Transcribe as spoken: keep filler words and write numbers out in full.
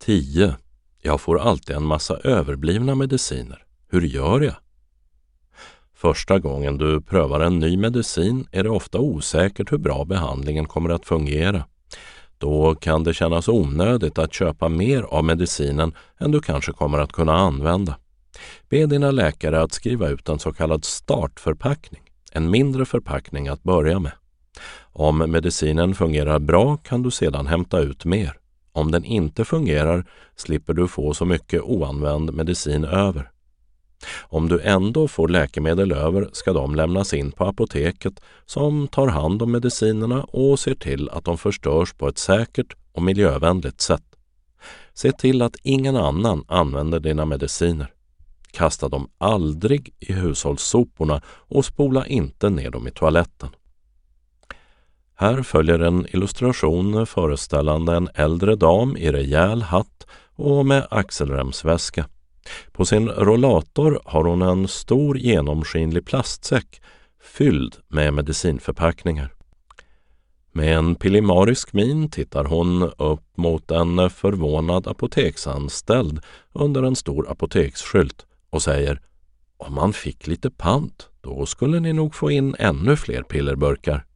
tio. Jag får alltid en massa överblivna mediciner. Hur gör jag? Första gången du prövar en ny medicin är det ofta osäkert hur bra behandlingen kommer att fungera. Då kan det kännas onödigt att köpa mer av medicinen än du kanske kommer att kunna använda. Be dina läkare att skriva ut en så kallad startförpackning, en mindre förpackning att börja med. Om medicinen fungerar bra kan du sedan hämta ut mer. Om den inte fungerar slipper du få så mycket oanvänd medicin över. Om du ändå får läkemedel över ska de lämnas in på apoteket som tar hand om medicinerna och ser till att de förstörs på ett säkert och miljövänligt sätt. Se till att ingen annan använder dina mediciner. Kasta dem aldrig i hushållssoporna och spola inte ner dem i toaletten. Här följer en illustration föreställande en äldre dam i rejäl hatt och med axelremsväska. På sin rollator har hon en stor genomskinlig plastsäck fylld med medicinförpackningar. Med en pillemarisk min tittar hon upp mot en förvånad apoteksanställd under en stor apoteksskylt och säger: om man fick lite pant, då skulle ni nog få in ännu fler pillerburkar.